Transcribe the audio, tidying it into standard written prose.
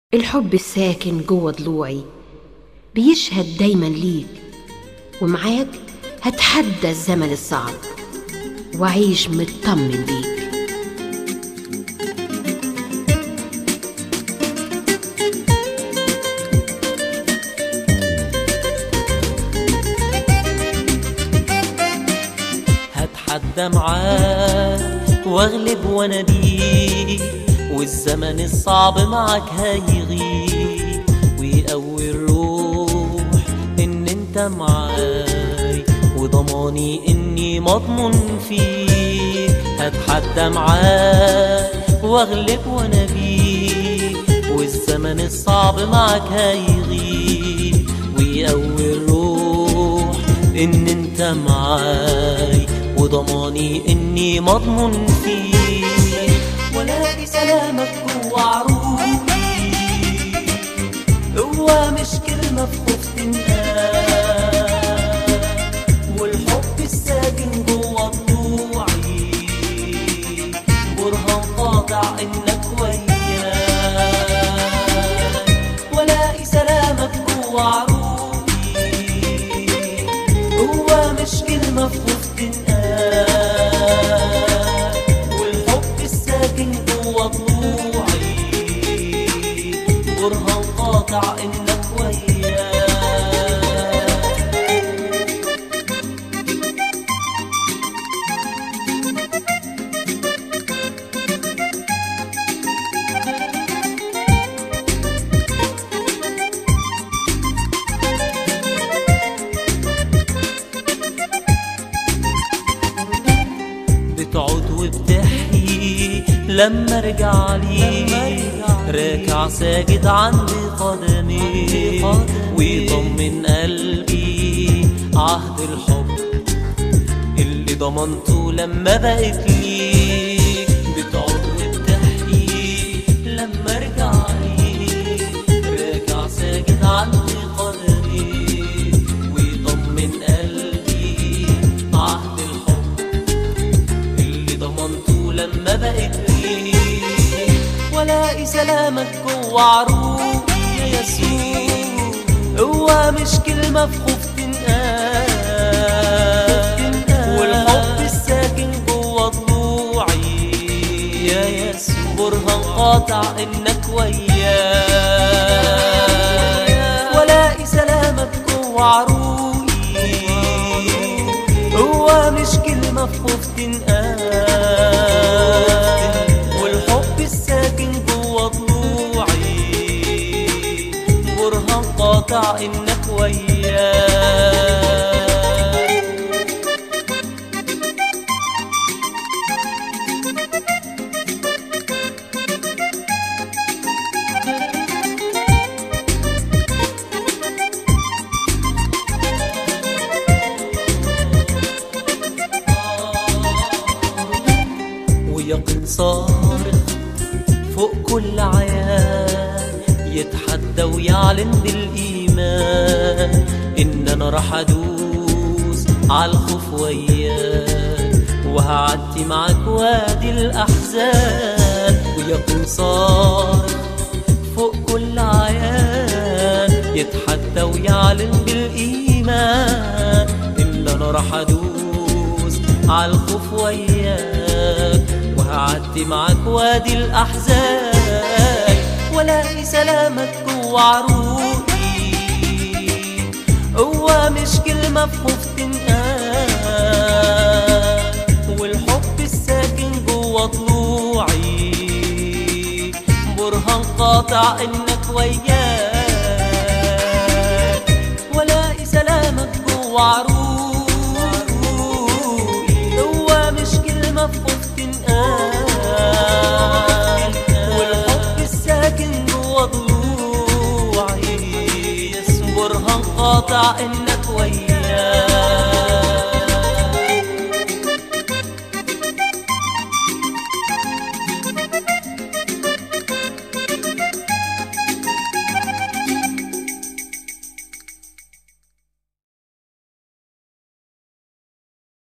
الحب الساكن جوه ضلوعي بيشهد دايما ليك، ومعاك هتحدى الزمن الصعب وعيش مطمن بيك. هتحدى معاك واغلب وانا بيك، والزمن الصعب معاك هيغيب ويقوي الروح ان انت معاي، وضماني اني مضمون فيك. هتحدى معاك واغلب وانا بيك، والزمن الصعب معاك هيغيب ويقوي الروح ان انت معاي، وضماني اني مضمون فيك. ولاقي سلامك جوا عروقي، هو مش كلمة في خوف تنقال، والحب الساكن جوا ضلوعي برهان قاطع انك وياي. ولاقي سلامك جوا عروقي، هو مش كلمة في خوف تنقال، برهان قاطع انك وياي. بتقعد وبتحكي لما ارجع ليك، راكع ساجد عند قدمي، ويطمن قلبي عهد الحب اللي ضمنته لما بقيت ليك. بتقعد وبتحكي لما ارجع ليك، راكع ساجد عند قدمي، ويطمن قلبي عهد الحب اللي ضمنته لما بقيت ليك. ولاقي سلامك جوا عروقي يا يسوع، هو مش كلمة في خوف تنقال، والحب الساكن جوا ضلوعي يا يسوع برهان قاطع انك وياي. ولاقي سلامك جوا عروقي، هو مش كلمة في خوف تنقال، والحب الساكن جوا ضلوعي برهان قاطع انك وياي. ويقين صارخ فوق كل عيان، يتحدى ويعلن بالإيمان إن أنا راح أدوس عالخوف وياك، وهعدي معاك وادي الأحزان. ويقين صارخ فوق كل عيان، يتحدى ويعلن بالإيمان إن أنا راح أدوس عالخوف وياك، وهعدي معاك وادي الأحزان. ولاقي سلامك جوا عروقي، هو مش كلمة في خوف تنقال، والحب الساكن جوا ضلوعي برهان قاطع انك وياي. ولاقي سلامك جوا عروقي، هو مش كلمة في خوف تنقال، والحب الساكن جوا ضلوعي برهان قاطع انك